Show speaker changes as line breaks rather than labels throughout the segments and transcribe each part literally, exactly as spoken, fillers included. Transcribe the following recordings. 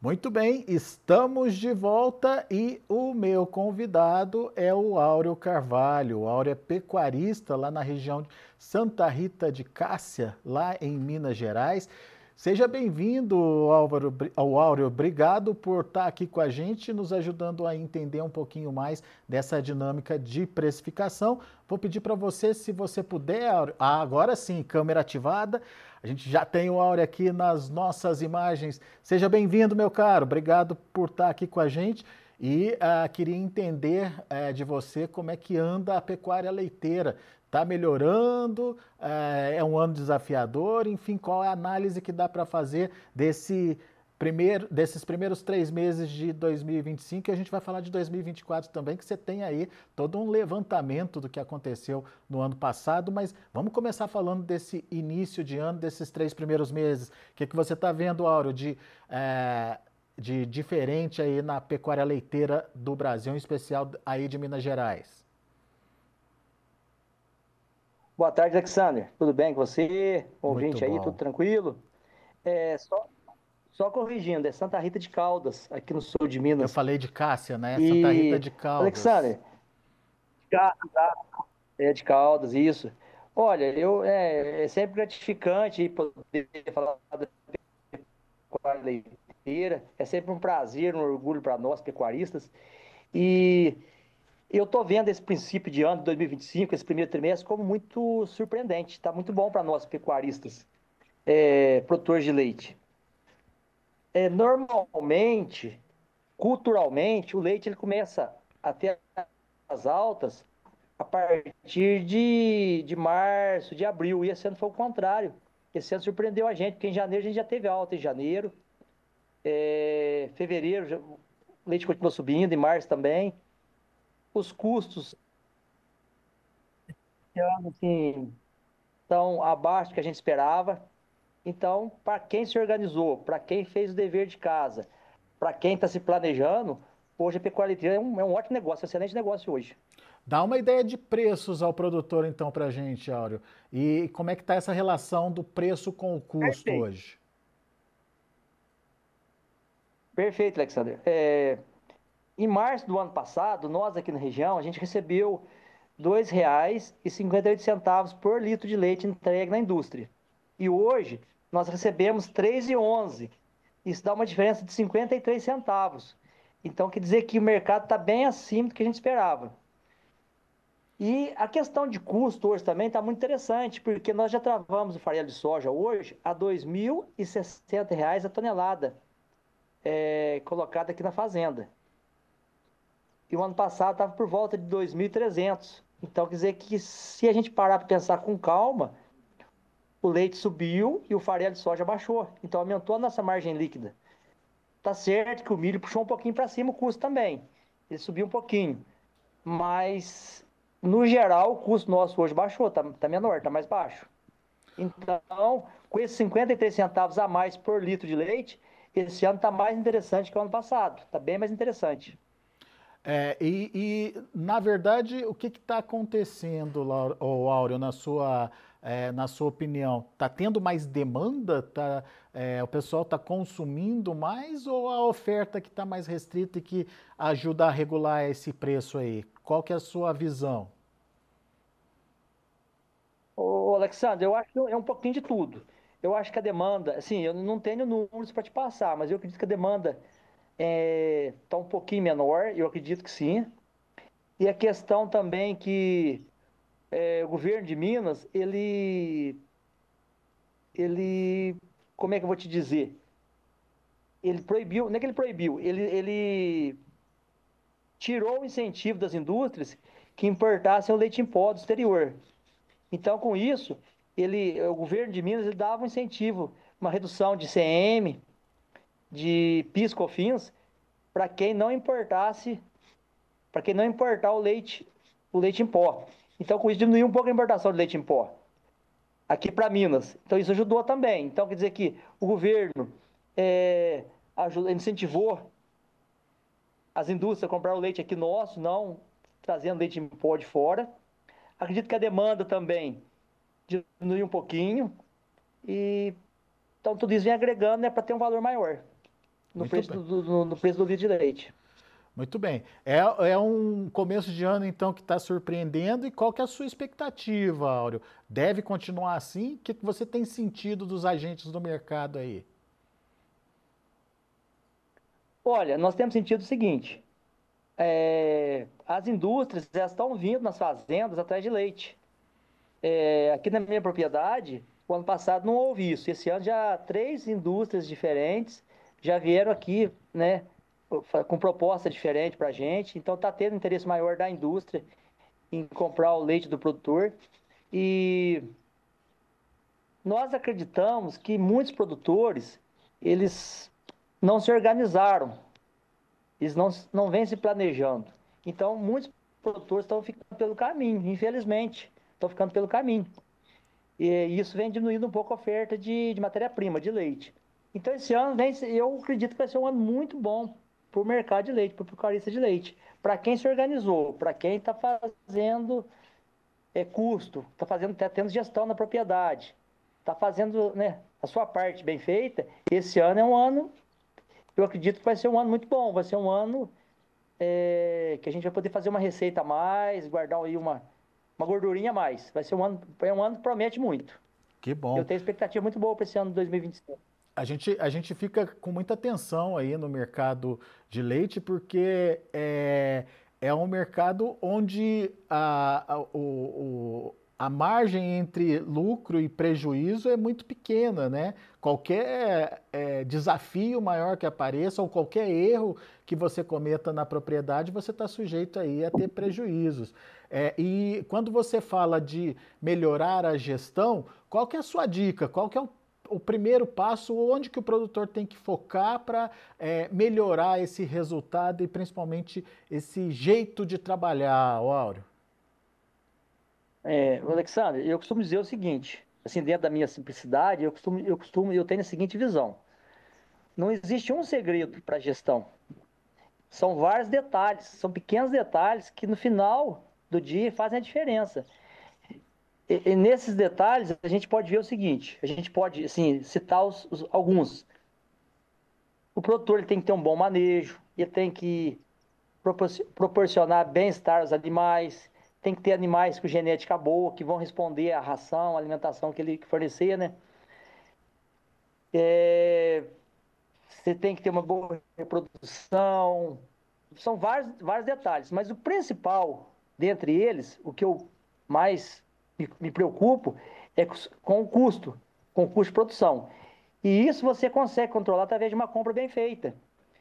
Muito bem, estamos de volta e o meu convidado é o Áureo Carvalho. O Áureo é pecuarista lá na região de Santa Rita de Cássia, lá em Minas Gerais. Seja bem-vindo, Álvaro, ao Áureo. Obrigado por estar aqui com a gente, nos ajudando a entender um pouquinho mais dessa dinâmica de precificação. Vou pedir para você, se você puder, Áureo. Ah, agora sim, câmera ativada. A gente já tem o Áureo aqui nas nossas imagens. Seja bem-vindo, meu caro. Obrigado por estar aqui com a gente. E uh, queria entender uh, de você como é que anda a pecuária leiteira. Está melhorando? Uh, é um ano desafiador? Enfim, qual é a análise que dá para fazer desse primeiro, desses primeiros três meses de dois mil e vinte e cinco? E a gente vai falar de dois mil e vinte e quatro também, que você tem aí todo um levantamento do que aconteceu no ano passado. Mas vamos começar falando desse início de ano, desses três primeiros meses. O que, que você está vendo, Áureo, de... Uh, de diferente aí na pecuária leiteira do Brasil, em especial aí de Minas Gerais?
Boa tarde, Alexander. Tudo bem com você?
Muito
Ouvinte aí, tudo
bom.
tranquilo? É, só, só corrigindo, é Santa Rita de Caldas, aqui no sul de
Eu
Minas.
falei de Cássia, né? Santa Rita
E,
de Caldas.
Alexander, já- é de Caldas, isso. Olha, eu, é, é sempre gratificante poder falar da pecuária leiteira. É sempre um prazer, um orgulho para nós, pecuaristas. E eu tô vendo esse princípio de ano de dois mil e vinte e cinco, esse primeiro trimestre, como muito surpreendente. Está muito bom para nós, pecuaristas, é, produtores de leite. É, normalmente, culturalmente, o leite ele começa a ter as altas a partir de, de março, de abril. E esse ano foi o contrário. Esse ano surpreendeu a gente, porque em janeiro a gente já teve alta em janeiro, é, fevereiro já- o leite continuou subindo, em março também. Os custos assim, estão abaixo do que a gente esperava. Então, para quem se organizou, para quem fez o dever de casa, para quem está se planejando, hoje a pecuária leiteira é um, é um ótimo negócio, um excelente negócio hoje.
Dá uma ideia de preços ao produtor, então, para a gente, Áureo. E como é que está essa relação do preço com o custo
Perfeito.
hoje?
Perfeito, Alexander. É, em março do ano passado, nós aqui na região, a gente recebeu dois reais e cinquenta e oito centavos por litro de leite entregue na indústria. E hoje nós recebemos três e onze. Isso dá uma diferença de cinquenta e três centavos. Então quer dizer que o mercado está bem acima do que a gente esperava. E a questão de custo hoje também está muito interessante, porque nós já travamos o farelo de soja hoje a dois mil e sessenta reais a tonelada, é, colocada aqui na fazenda. E o ano passado estava por volta de dois mil e trezentos. Então quer dizer que se a gente parar para pensar com calma, o leite subiu e o farelo de soja baixou. Então aumentou a nossa margem líquida. Tá certo que o milho puxou um pouquinho para cima o custo também. Ele subiu um pouquinho. Mas, no geral, o custo nosso hoje baixou, tá, tá menor, tá mais baixo. Então, com esses cinquenta e três centavos a mais por litro de leite, esse ano está mais interessante que o ano passado. Está bem mais interessante.
É, e, e, na verdade, o que está acontecendo, Laura- ô, Áureo, na sua, é, na sua opinião? Está tendo mais demanda? Tá, é, o pessoal está consumindo mais ou a oferta que está mais restrita e que ajuda a regular esse preço aí? Qual que é a sua visão?
Ô, Alexandre, eu acho que é um pouquinho de tudo. Eu acho que a demanda, assim, eu não tenho números para te passar, mas eu acredito que a demanda está um pouquinho menor, eu acredito que sim. E a questão também que é, o governo de Minas, ele, ele, como é que eu vou te dizer? Ele proibiu, não é que ele proibiu, ele, ele tirou o incentivo das indústrias que importassem o leite em pó do exterior. Então, com isso, ele, o governo de Minas ele dava um incentivo, uma redução de C M, de PIS, COFINS, para quem não importasse, para quem não importar o leite, o leite em pó. Então, com isso, diminuiu um pouco a importação de leite em pó aqui para Minas. Então, isso ajudou também. Então, quer dizer que o governo é, ajuda, incentivou as indústrias a comprar o leite aqui nosso, não trazendo leite em pó de fora. Acredito que a demanda também diminuiu um pouquinho. E então tudo isso vem agregando, né, para ter um valor maior. no
Muito
preço
bem.
do, do- no preço do litro de leite.
Muito bem. É, é um começo de ano, então, que está surpreendendo. E qual que é a sua expectativa, Áureo? Deve continuar assim? O que que você tem sentido dos agentes do mercado aí?
Olha, nós temos sentido o seguinte: é, as indústrias já estão vindo nas fazendas atrás de leite. É, aqui na minha propriedade, o ano passado não houve isso. Esse ano já três indústrias diferentes já vieram aqui, né, com proposta diferente para a gente. Então está tendo interesse maior da indústria em comprar o leite do produtor. E nós acreditamos que muitos produtores, eles não se organizaram, eles não, não vêm se planejando. Então, muitos produtores estão ficando pelo caminho, infelizmente, estão ficando pelo caminho. E isso vem diminuindo um pouco a oferta de, de matéria-prima, de leite. Então, esse ano, vem, eu acredito que vai ser um ano muito bom para o mercado de leite, para o pecuarista de leite. Para quem se organizou, para quem está fazendo é, custo, está fazendo, tá tendo gestão na propriedade, está fazendo, né, a sua parte bem feita, esse ano é um ano, eu acredito que vai ser um ano muito bom, vai ser um ano é, que a gente vai poder fazer uma receita a mais, guardar aí uma, uma gordurinha a mais. Vai ser um ano, é um ano que promete muito.
Que
Eu
bom.
tenho expectativa muito boa para esse ano de dois mil e vinte e cinco.
A gente, a gente fica com muita atenção aí no mercado de leite, porque é, é um mercado onde a, a, o, o- a margem entre lucro e prejuízo é muito pequena, né? Qualquer é, desafio maior que apareça, ou qualquer erro que você cometa na propriedade, você está sujeito aí a ter prejuízos. É, e quando você fala de melhorar a gestão, qual que é a sua dica? Qual que é o o primeiro passo, onde que o produtor tem que focar para é, melhorar esse resultado e principalmente esse jeito de trabalhar, Áureo?
É, Alexandre, eu costumo dizer o seguinte, assim, dentro da minha simplicidade, eu costumo, eu costumo, eu tenho a seguinte visão: não existe um segredo para a gestão. São vários detalhes, são pequenos detalhes que no final do dia fazem a diferença. E, e nesses detalhes a gente pode ver o seguinte, a gente pode, assim, citar os, os- alguns. O produtor ele tem que ter um bom manejo, ele tem que proporcionar bem-estar aos animais, tem que ter animais com genética boa, que vão responder à ração, à alimentação que ele fornecer, né? É, você tem que ter uma boa reprodução. São vários, vários detalhes, mas o principal dentre eles, o que eu mais me, me preocupo, é com o custo, com o custo de produção. E isso você consegue controlar através de uma compra bem feita.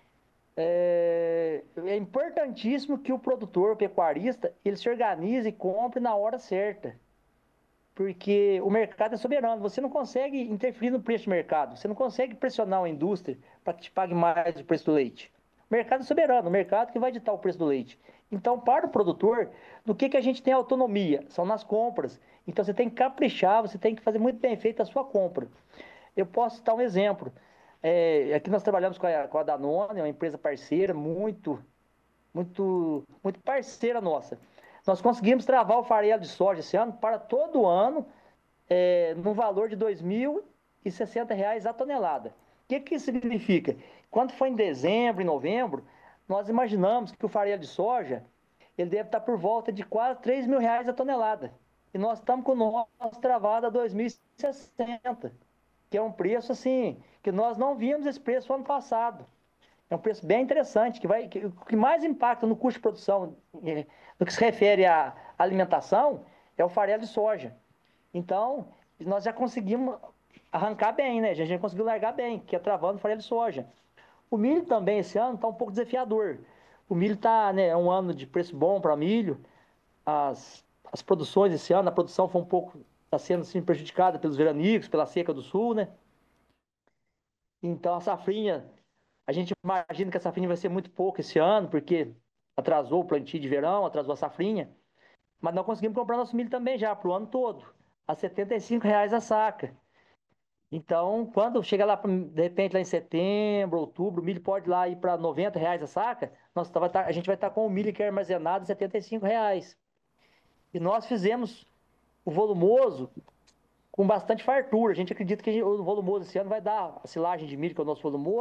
É, é importantíssimo que o produtor, o pecuarista, ele se organize e compre na hora certa. Porque o mercado é soberano, você não consegue interferir no preço do mercado, você não consegue pressionar a indústria para que te pague mais o preço do leite. O mercado é soberano, o mercado que vai ditar o preço do leite. Então, para o produtor, no que, que a gente tem autonomia? São nas compras. Então, você tem que caprichar, você tem que fazer muito bem feita a sua compra. Eu posso citar um exemplo. É, aqui nós trabalhamos com a, com a Danone, uma empresa parceira, muito, muito, muito parceira nossa. Nós conseguimos travar o farelo de soja esse ano para todo ano, é, no valor de dois mil e sessenta reais a tonelada. O que, que isso significa? Quando foi em dezembro e novembro, nós imaginamos que o farelo de soja ele deve estar por volta de quase três mil reais a tonelada. E nós estamos com o nosso travado a dois mil e sessenta, que é um preço assim, que nós não vimos esse preço ano passado. É um preço bem interessante, que vai, que, o que mais impacta no custo de produção, eh, no que se refere à alimentação, é o farelo de soja. Então, nós já conseguimos arrancar bem, né? A gente já conseguiu largar bem, que é travando o farelo de soja. O milho também, esse ano, está um pouco desafiador. O milho está, né, é um ano de preço bom para milho. As, as produções esse ano, a produção foi um pouco, está sendo assim, prejudicada pelos veranicos, pela seca do sul, né? Então, a safrinha, a gente imagina que a safrinha vai ser muito pouco esse ano, porque atrasou o plantio de verão, atrasou a safrinha. Mas nós conseguimos comprar nosso milho também já, para o ano todo, a setenta e cinco reais a saca. Então, quando chega lá, de repente, lá em setembro, outubro, o milho pode lá ir para noventa reais a saca, nós tá, a gente vai estar com o milho que é armazenado a setenta e cinco reais. E nós fizemos o volumoso com bastante fartura. A gente acredita que o volumoso esse ano vai dar, a silagem de milho, que é o nosso volumoso,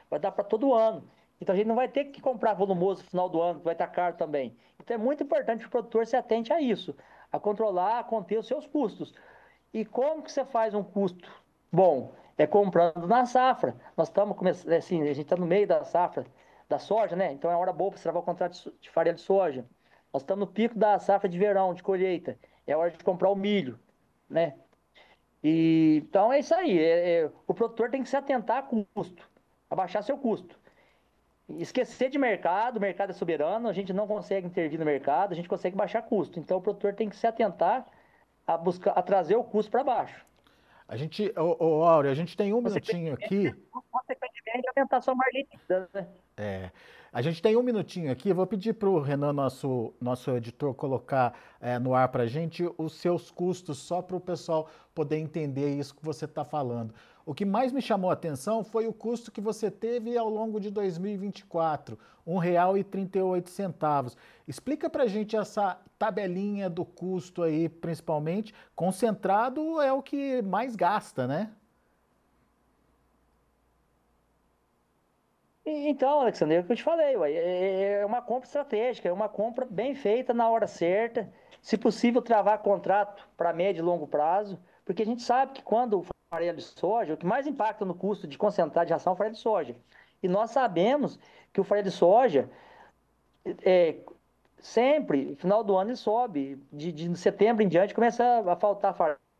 vai dar para todo ano. Então a gente não vai ter que comprar volumoso no final do ano, que vai estar caro também. Então é muito importante que o produtor se atente a isso, a controlar, a conter os seus custos. E como que você faz um custo bom? É comprando na safra. Nós estamos começando, assim, a gente está no meio da safra da soja, né? Então é hora boa para você travar o contrato de so- de farinha de soja. Nós estamos no pico da safra de verão, de colheita. É hora de comprar o milho, né? E, então é isso aí. É- é- o produtor tem que se atentar com o custo, abaixar seu custo. Esquecer de mercado, o mercado é soberano, a gente não consegue intervir no mercado, a gente consegue baixar custo. Então o produtor tem que se atentar a buscar, a trazer o custo para baixo.
A gente, ô, ô Áureo, a gente tem um minutinho
Consequentemente,
aqui.
consequentemente aumentar sua margem líquida, né?
É, a gente tem um minutinho aqui. Eu vou pedir para o Renan, nosso, nosso editor, colocar é, no ar para a gente os seus custos, só para o pessoal poder entender isso que você está falando. O que mais me chamou a atenção foi o custo que você teve ao longo de dois mil e vinte e quatro, um real e trinta e oito centavos. Explica para a gente essa tabelinha do custo aí, principalmente. Concentrado é o que mais gasta, né?
E- Então, Alexandre, é o que eu te falei, ué, é é uma compra estratégica, é uma compra bem feita na hora certa, se possível travar contrato para médio e longo prazo, porque a gente sabe que quando o farelo de soja, o que mais impacta no custo de concentrado de ração é o farelo de soja. E nós sabemos que o farelo de soja, é, sempre, final do ano ele sobe, de, de setembro em diante começa a faltar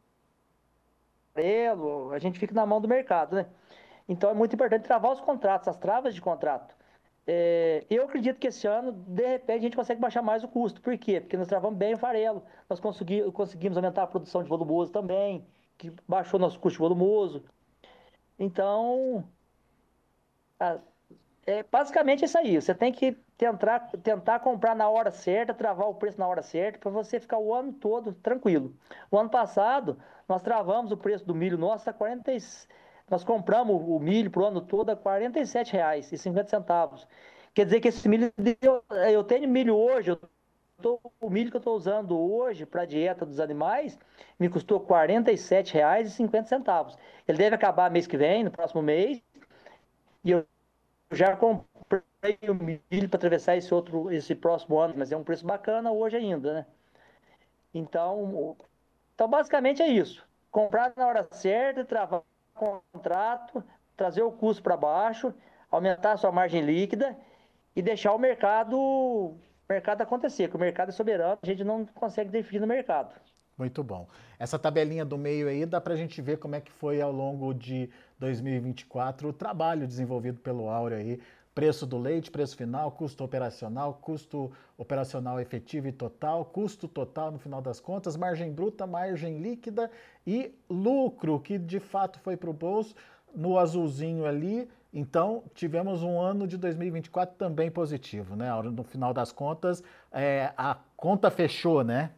farelo, a gente fica na mão do mercado, né? Então é muito importante travar os contratos, as travas de contrato. É, eu acredito que esse ano, de repente, a gente consegue baixar mais o custo. Por quê? Porque nós travamos bem o farelo, nós consegui, conseguimos aumentar a produção de volumoso também, que baixou nosso custo de volumoso. Então, a- é basicamente isso aí. Você tem que tentar, tentar comprar na hora certa, travar o preço na hora certa, para você ficar o ano todo tranquilo. O ano passado, nós travamos o preço do milho nosso a quarenta e- nós compramos o milho para o ano todo a quarenta e sete reais e cinquenta centavos. Quer dizer que esse milho deu, eu tenho milho hoje, eu tô- o milho que eu estou usando hoje para a dieta dos animais me custou quarenta e sete reais e cinquenta centavos. Ele deve acabar mês que vem, no próximo mês, e eu já comprei o milho para atravessar esse outro, esse próximo ano, mas é um preço bacana hoje ainda, né? Então, então basicamente é isso. Comprar na hora certa, travar o contrato, trazer o custo para baixo, aumentar a sua margem líquida e deixar o mercado, o mercado acontecer, porque o mercado é soberano, a gente não consegue definir no mercado.
Muito bom. Essa tabelinha do meio aí dá para a gente ver como é que foi ao longo de dois mil e vinte e quatro o trabalho desenvolvido pelo Áureo aí. Preço do leite, preço final, custo operacional, custo operacional efetivo e total, custo total no final das contas, margem bruta, margem líquida e lucro, que de fato foi para o bolso, no azulzinho ali. Então, tivemos um ano de dois mil e vinte e quatro também positivo, né, Áureo? No final das contas, é, a conta fechou, né?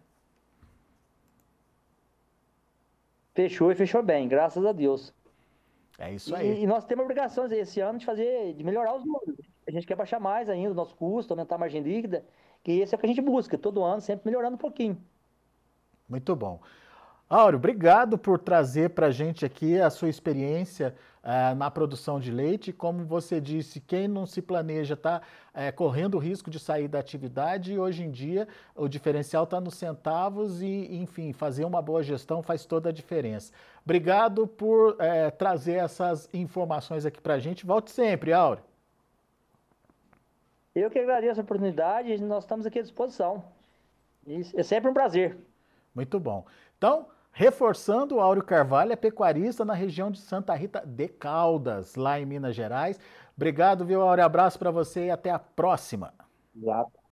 Fechou e fechou bem, graças a Deus.
É isso aí.
E, e nós temos obrigações esse ano de fazer, de melhorar os números. A gente quer baixar mais ainda o nosso custo, aumentar a margem líquida, que esse é o que a gente busca, todo ano, sempre melhorando um pouquinho.
Muito bom. Áureo, obrigado por trazer para a gente aqui a sua experiência eh, na produção de leite. Como você disse, quem não se planeja está correndo o risco de sair da atividade e hoje em dia o diferencial está nos centavos e, enfim, fazer uma boa gestão faz toda a diferença. Obrigado por eh, trazer essas informações aqui para a gente. Volte sempre, Áureo.
Eu que agradeço a oportunidade e nós estamos aqui à disposição. Isso é sempre um prazer.
Muito bom. Então, reforçando, o Áureo Carvalho é pecuarista na região de Santa Rita de Caldas, lá em Minas Gerais. Obrigado, viu, Áureo? Abraço para você e até a próxima.
Exato.